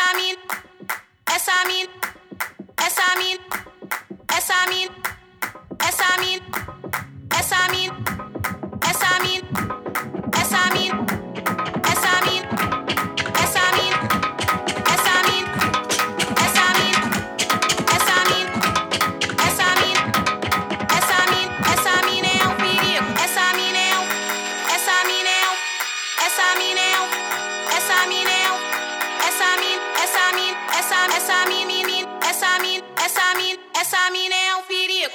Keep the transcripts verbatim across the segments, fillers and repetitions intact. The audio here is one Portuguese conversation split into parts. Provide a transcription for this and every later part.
essa mina, essa mina, essa mina, essa mina, essa mina, essa mina, essa mina, essa mina, essa mina, essa mina, essa mina, essa mina, essa mina, essa mina, essa mina, essa mina é um perigo, essa mina é um, essa mina é um, essa mina é um, essa mina é um, essa mina, essa mina, essa essa mina, menina, essa mina, essa mina, essa mina é um perigo.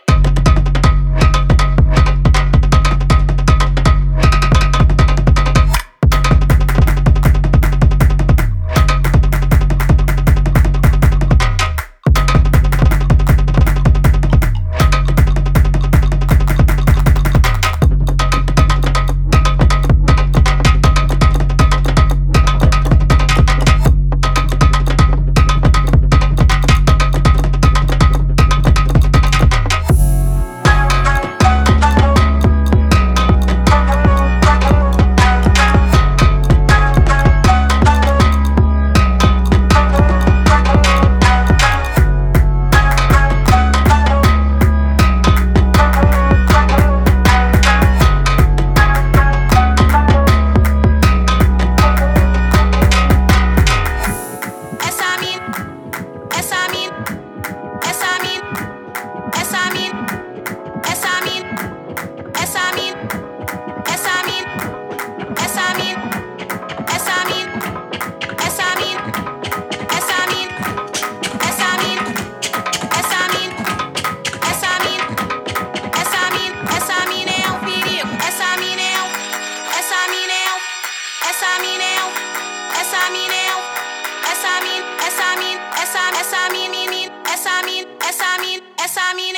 Essa mina é um, essa mina é um, essa mina, essa mina, essa essa mina, menina, essa mina, essa mina, essa mina